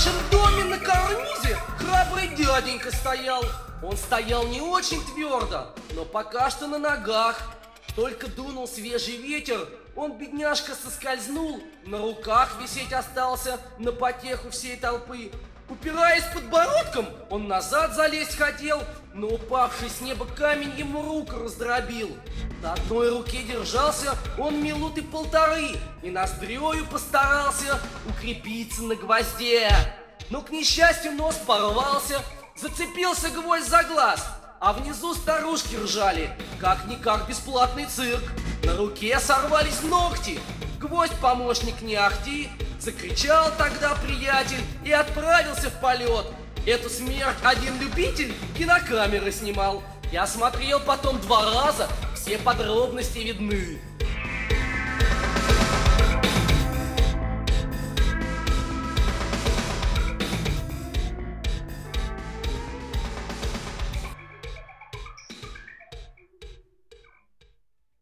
нашем доме на карнизе храбрый дяденька стоял. Он стоял не очень твердо, но пока что на ногах. Только дунул свежий ветер, он, бедняжка, соскользнул, на руках висеть остался на потеху всей толпы. Упираясь подбородком, он назад залезть хотел, но упавший с неба камень ему руку раздробил. На одной руке держался он минуты полторы и ноздрею постарался укрепиться на гвозде. Но, к несчастью, нос порвался, зацепился гвоздь за глаз, а внизу старушки ржали, как-никак бесплатный цирк. На руке сорвались ногти, гвоздь помощник не ахти. Закричал тогда приятель и отправился в полет. Эту смерть один любитель кинокамеры снимал. Я смотрел потом 2 раза, все подробности видны.